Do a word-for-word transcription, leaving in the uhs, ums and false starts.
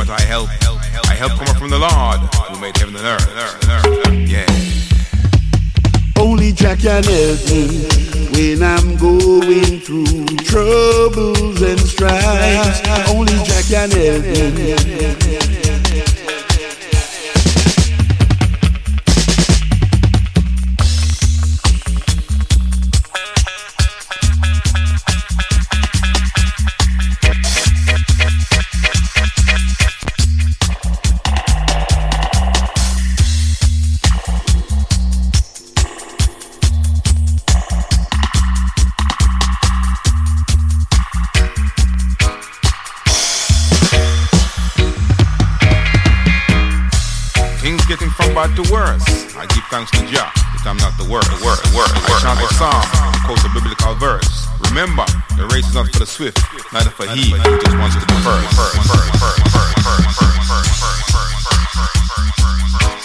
Cause I help, I help come up from the Lord who made heaven and earth. Yeah. Only Jah can help me when I'm going through troubles and strife. Only Jah can help me. Bad to worse, I give thanks to Jah that I'm not the worst. The worst, the worst, I chant a psalm, quote a biblical verse. Remember, the race is not for the swift, neither for he who just wants to be first.